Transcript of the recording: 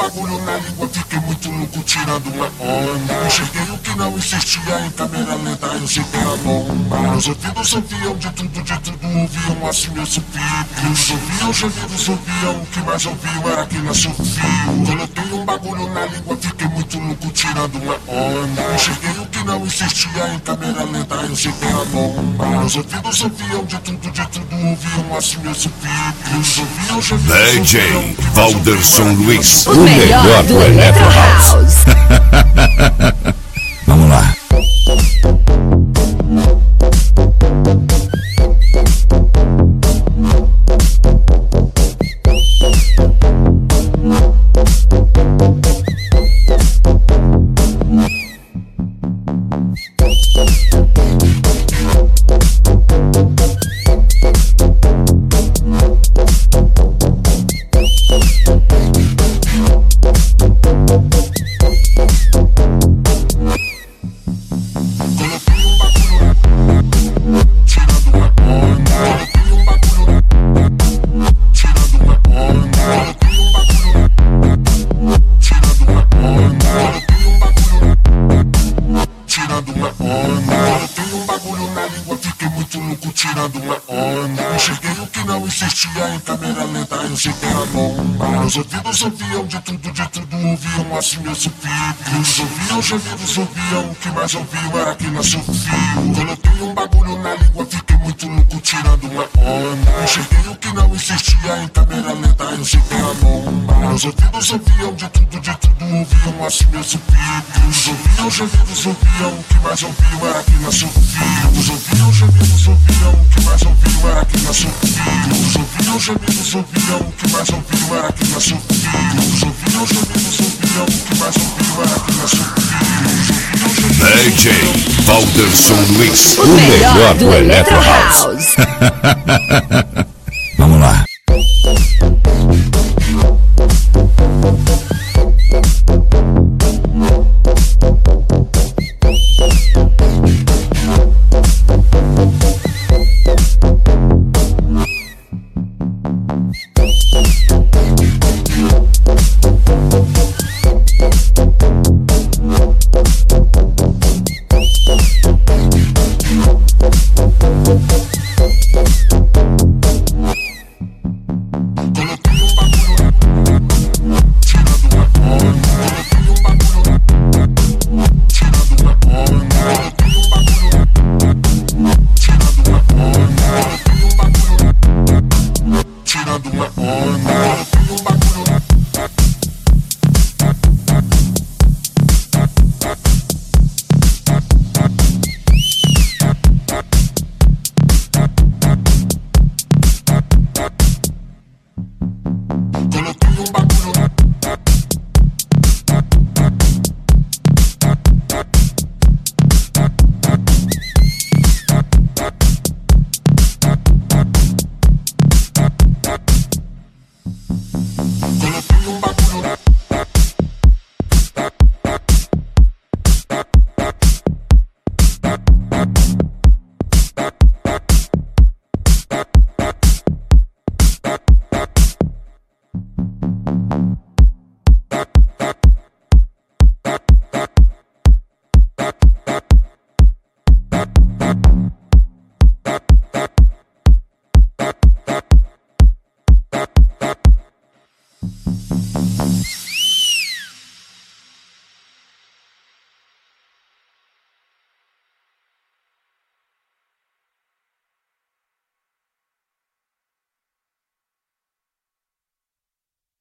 bagulho na língua, fiquei muito louco tirando uma onda. Eu cheguei o que não existia em câmera lenta, eu sei que era bomba. Meus ouvidos ouviam de tudo, ouviam assim meus supidos. Ouviam gemidos, ouviam, o que mais ouviam era aquele assovio. Coloquei um bagulho na língua, fiquei muito louco tirando uma onda. Eu cheguei o que não existia em câmera lenta, eu sei que era bomba. Meus ouvidos ouviam de tudo, ouviam assim meus supidos. Ouviam gemidos, DJ Valderson Luiz, o melhor do Electro House. Vamos lá. Tirando uma onda. Eu cheguei o que não existia em câmera lenta, eu sei que era bomba. Meus ouvidos ouviam de tudo, ouviam assim meus supidos. Ouviam gemidos, ouviam, o que mais ouviam era aquele assovio. Coloquei um bagulho na língua, fiquei muito louco tirando uma onda. Eu cheguei o que não existia em câmera lenta, eu sei que era bomba. Meus ouvidos ouviam de tudo, ouviam assim meus supidos. Ouviam gemidos, ouviam, o que mais ouviam era aquele assovio. Ouviam gemidos, ouviam, o que mais ouviam era aquele assovio. Ouviam gemidos, ouviam, o que mais ouviam era aquele assovio. Ouviam gemidos, ouviam, o que mais ouviam era aquele assovio. DJ Valderson Luiz, o melhor do Electro House. Vamos lá. Tirando uma onda.